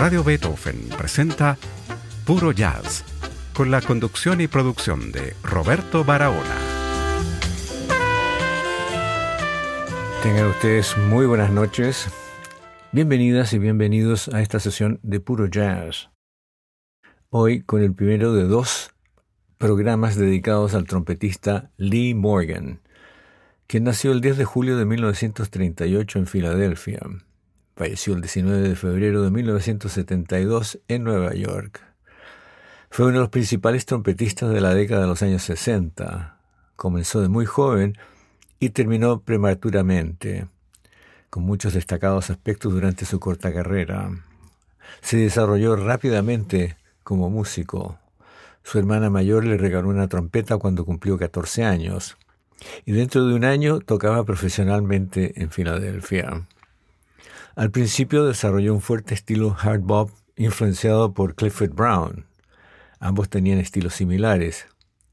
Radio Beethoven presenta Puro Jazz, con la conducción y producción de Roberto Barahona. Tengan ustedes muy buenas noches. Bienvenidas y bienvenidos a esta sesión de Puro Jazz. Hoy con el primero de dos programas dedicados al trompetista Lee Morgan, quien nació el 10 de julio de 1938 en Filadelfia. Falleció el 19 de febrero de 1972 en Nueva York. Fue uno de los principales trompetistas de la década de los años 60. Comenzó de muy joven y terminó prematuramente, con muchos destacados aspectos durante su corta carrera. Se desarrolló rápidamente como músico. Su hermana mayor le regaló una trompeta cuando cumplió 14 años, y dentro de un año tocaba profesionalmente en Filadelfia. Al principio desarrolló un fuerte estilo hard bop influenciado por Clifford Brown. Ambos tenían estilos similares.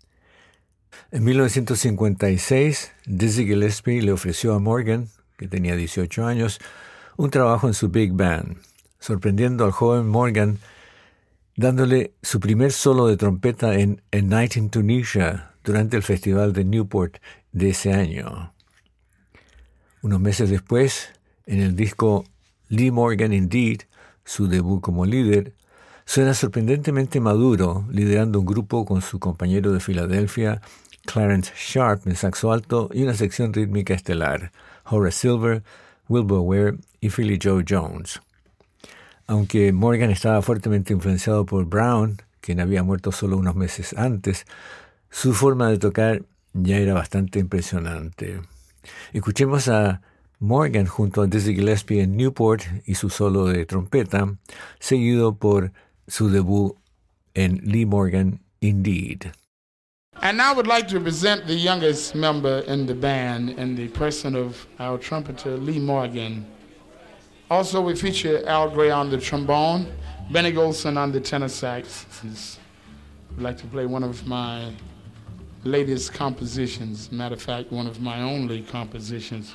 En 1956, Dizzy Gillespie le ofreció a Morgan, que tenía 18 años, un trabajo en su big band, sorprendiendo al joven Morgan dándole su primer solo de trompeta en A Night in Tunisia durante el Festival de Newport de ese año. Unos meses después, en el disco Lee Morgan Indeed, su debut como líder, suena sorprendentemente maduro, liderando un grupo con su compañero de Filadelfia, Clarence Sharp, en saxo alto y una sección rítmica estelar, Horace Silver, Wilbur Ware y Philly Joe Jones. Aunque Morgan estaba fuertemente influenciado por Brown, quien había muerto solo unos meses antes, su forma de tocar ya era bastante impresionante. Escuchemos a Morgan junto a Dizzy Gillespie en Newport y su solo de trompeta, seguido por su debut en Lee Morgan Indeed. And I would like to present the youngest member in the band in the person of our trumpeter, Lee Morgan. Also, we feature Al Gray on the trombone, Benny Golson on the tenor sax. I'd like to play one of my latest compositions. Matter of fact, one of my only compositions.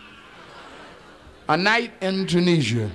A Night in Tunisia.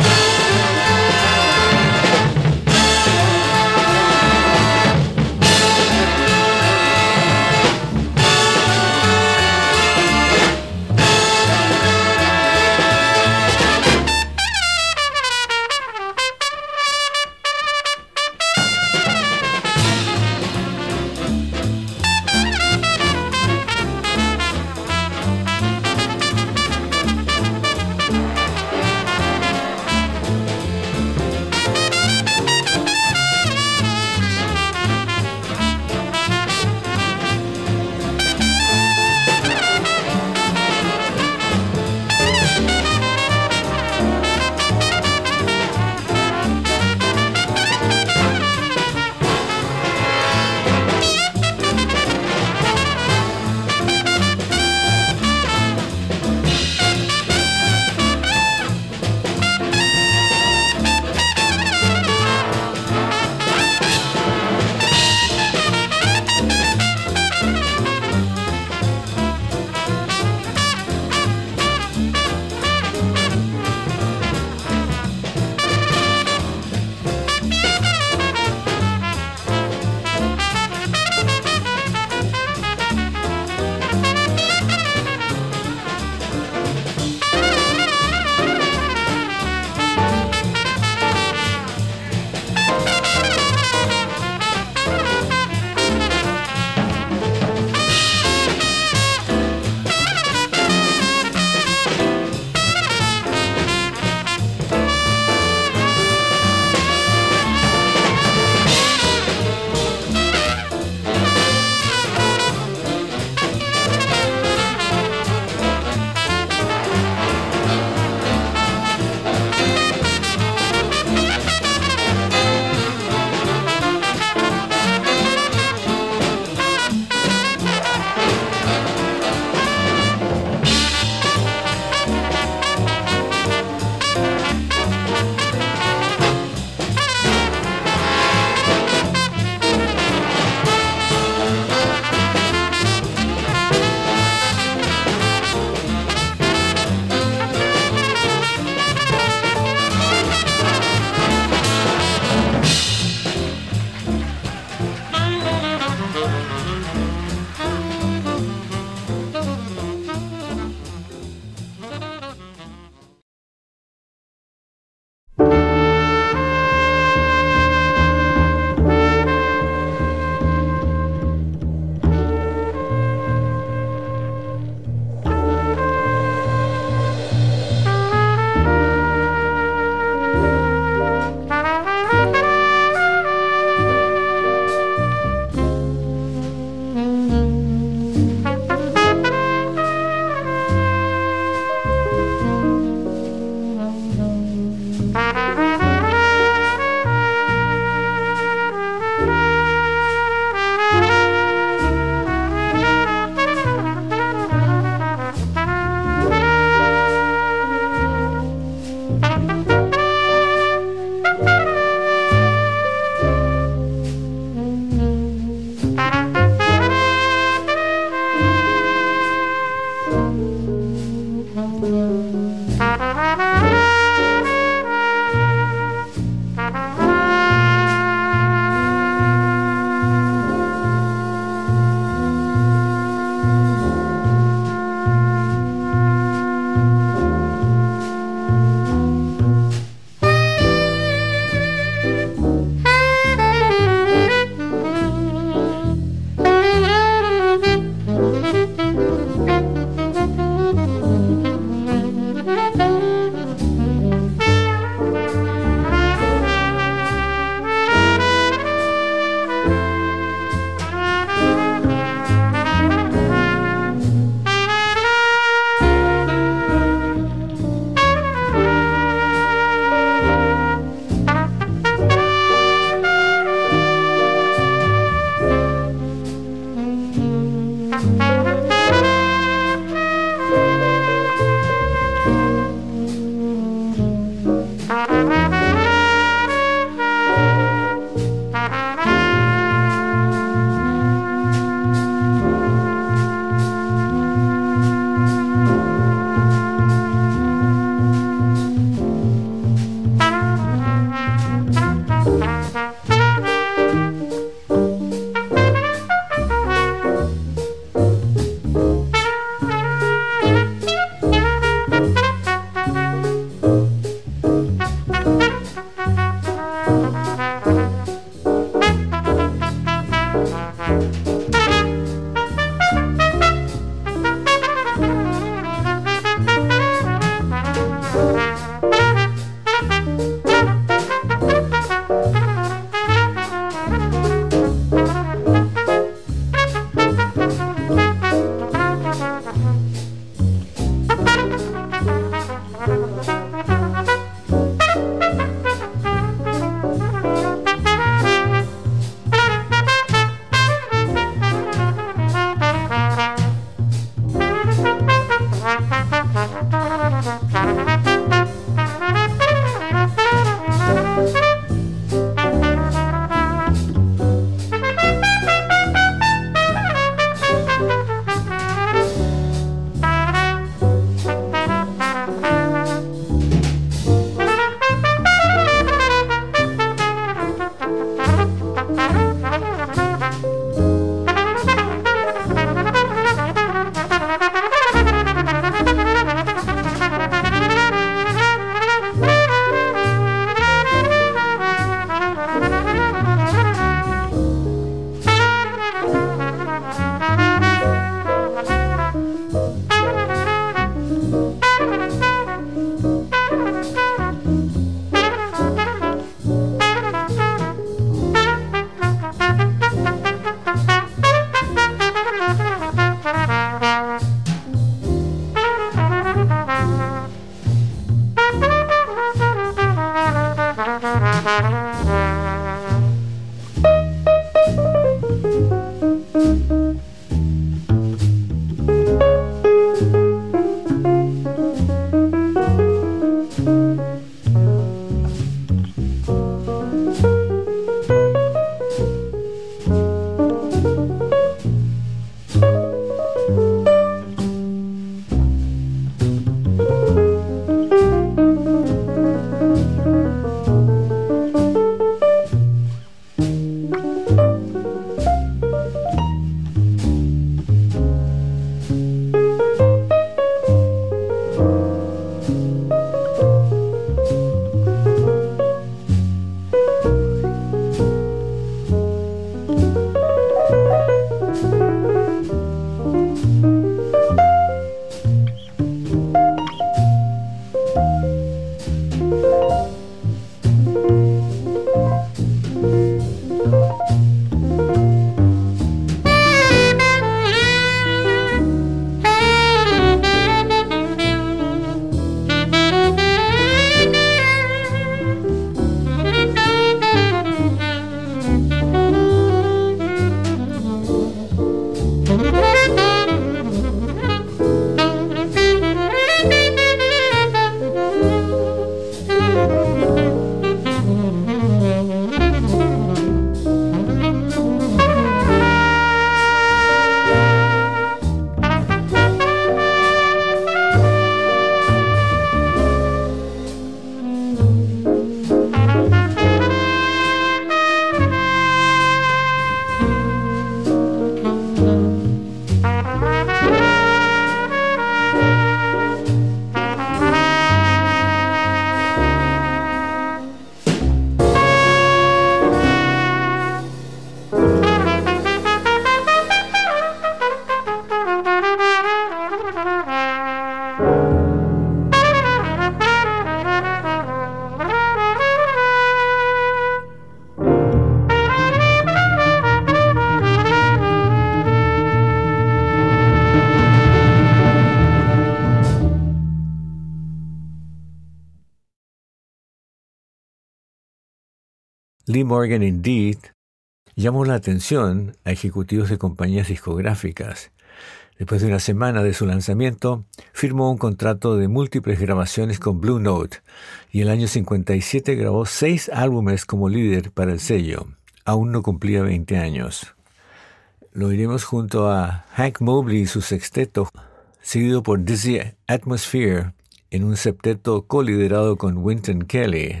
Lee Morgan Indeed llamó la atención a ejecutivos de compañías discográficas. Después de una semana de su lanzamiento, firmó un contrato de múltiples grabaciones con Blue Note y en el año 57 grabó 6 álbumes como líder para el sello. Aún no cumplía 20 años. Lo iremos junto a Hank Mobley y su sexteto, seguido por Dizzy Atmosphere en un septeto coliderado con Wynton Kelly.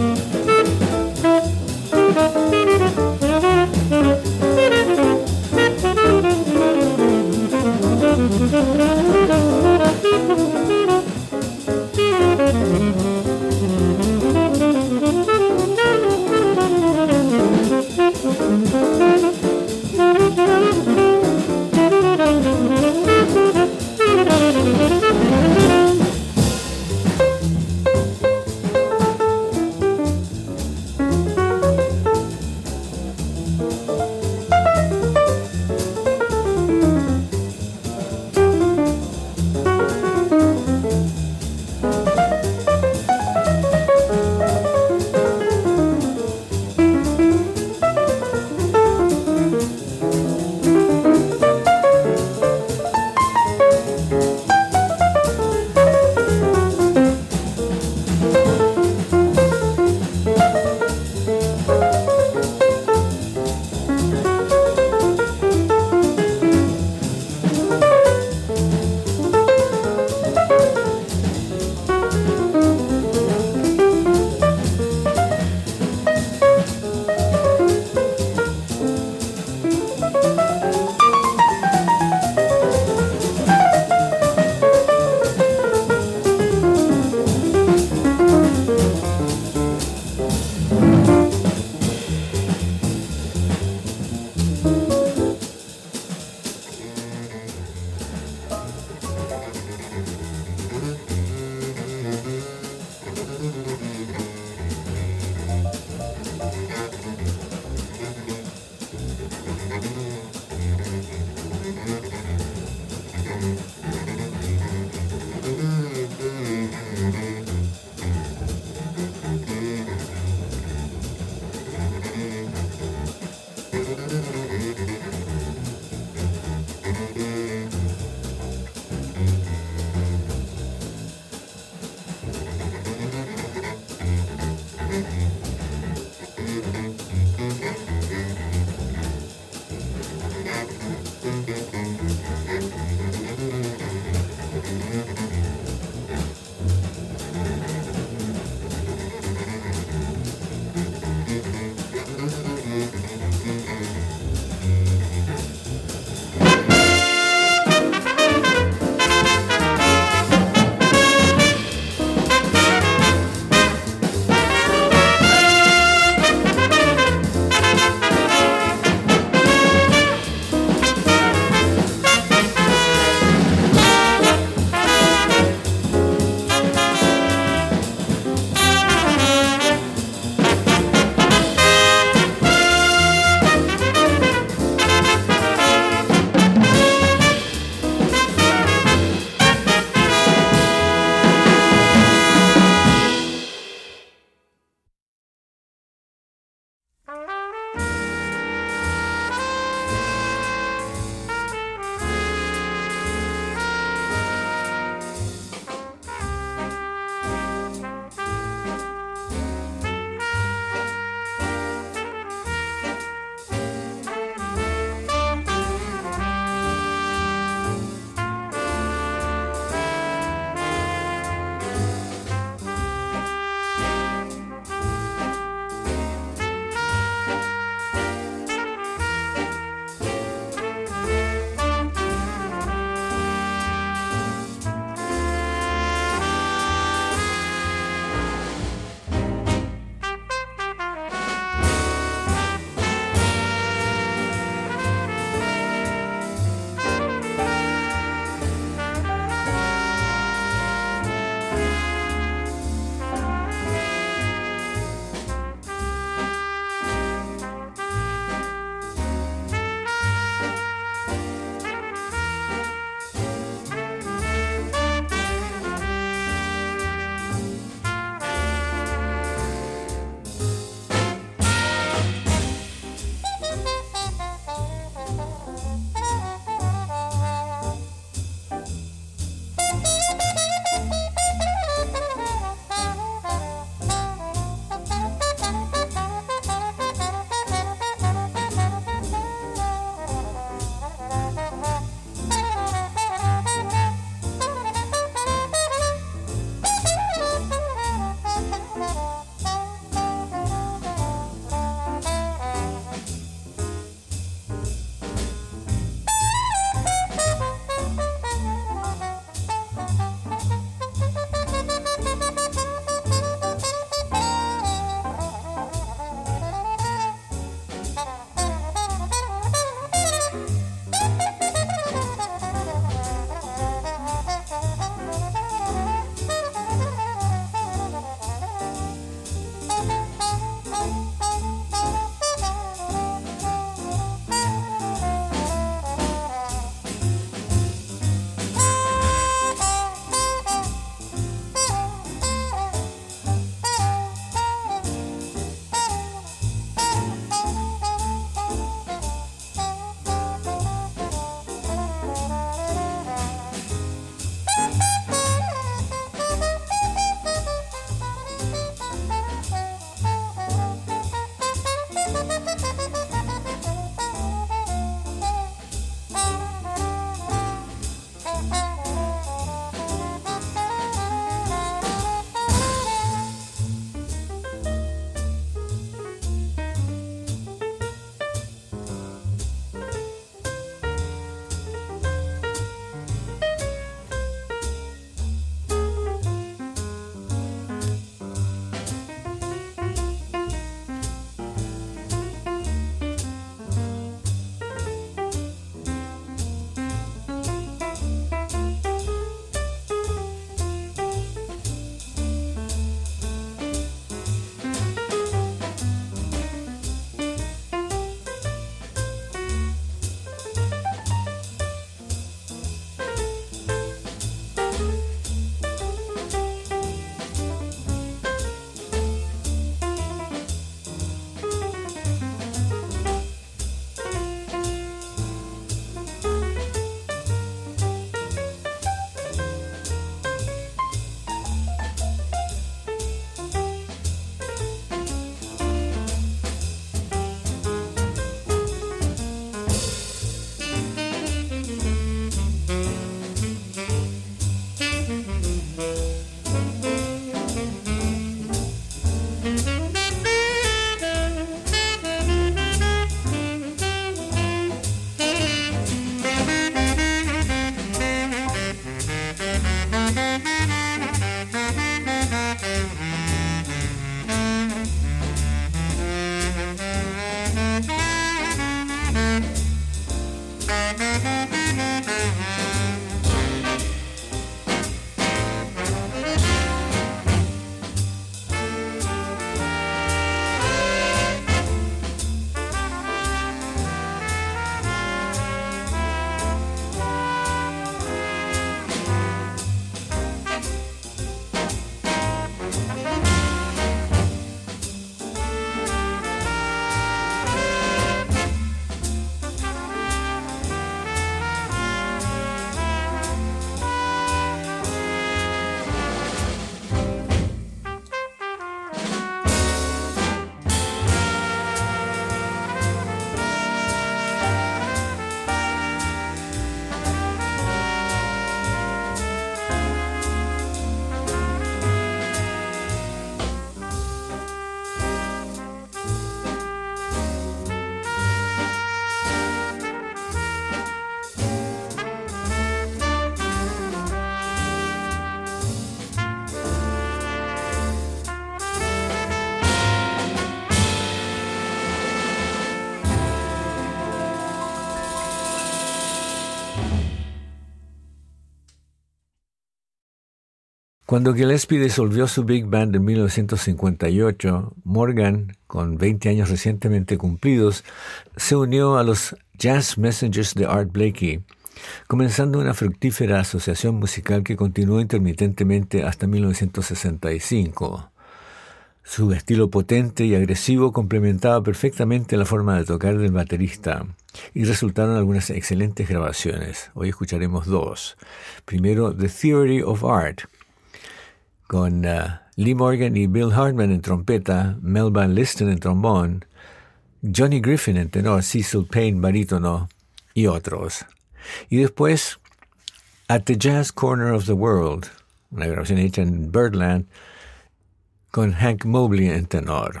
Cuando Gillespie disolvió su Big Band en 1958, Morgan, con 20 años recientemente cumplidos, se unió a los Jazz Messengers de Art Blakey, comenzando una fructífera asociación musical que continuó intermitentemente hasta 1965. Su estilo potente y agresivo complementaba perfectamente la forma de tocar del baterista y resultaron algunas excelentes grabaciones. Hoy escucharemos dos. Primero, The Theory of Art, con Lee Morgan y Bill Hartman en trompeta, Melba Liston en trombón, Johnny Griffin en tenor, Cecil Payne barítono y otros. Y después, At the Jazz Corner of the World, una grabación hecha en Birdland, con Hank Mobley en tenor.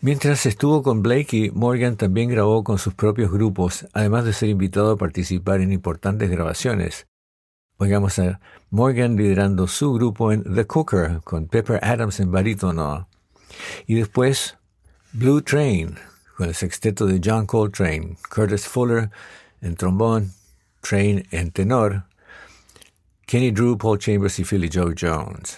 Mientras estuvo con Blakey, Morgan también grabó con sus propios grupos, además de ser invitado a participar en importantes grabaciones. Oigamos a Morgan liderando su grupo en The Cooker, con Pepper Adams en barítono. Y después Blue Train, con el sexteto de John Coltrane, Curtis Fuller en trombón, Train en tenor, Kenny Drew, Paul Chambers y Philly Joe Jones.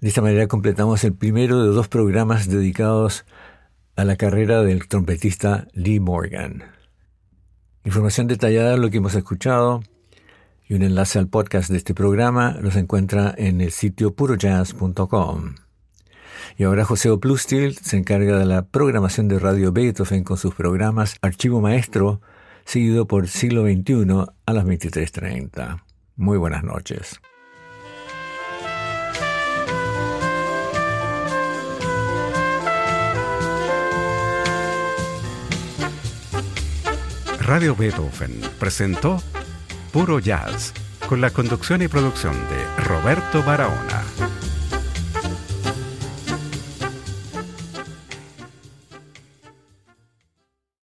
De esta manera completamos el primero de 2 programas dedicados a la carrera del trompetista Lee Morgan. Información detallada de lo que hemos escuchado y un enlace al podcast de este programa los encuentra en el sitio purojazz.com. Y ahora José Oplustil se encarga de la programación de Radio Beethoven con sus programas Archivo Maestro, seguido por Siglo XXI a las 23:30. Muy buenas noches. Radio Beethoven presentó Puro Jazz, con la conducción y producción de Roberto Barahona.